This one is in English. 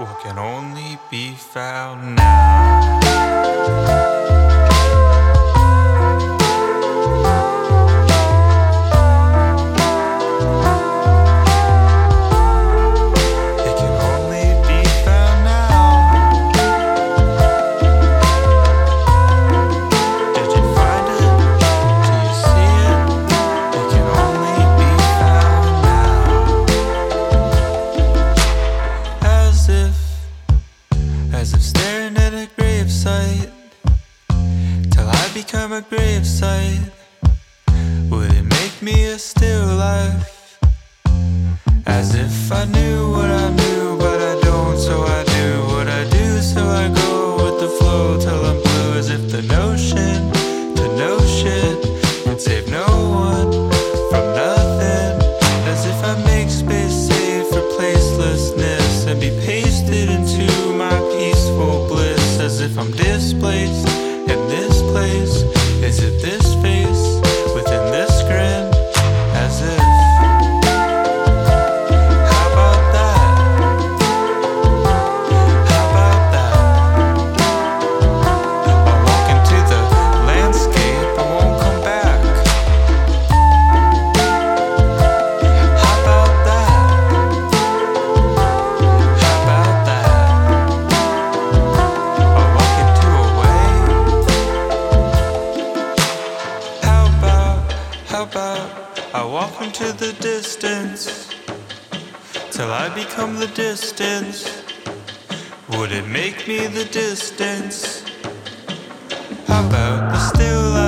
what can only be found now. As if staring at a gravesite, till I become a gravesite. Would it make me a still life? As if I knew what I knew, but I don't, so I do what I do, so I go with the flow till I'm blue. As if the notion to know shit would save no one from nothing. As if I make space safe for placelessness and be pasted into my peaceful bliss. As if I'm displaced in this place. Is it this face within this grin? As if I walk into the distance till I become the distance. Would it make me the distance? How about the still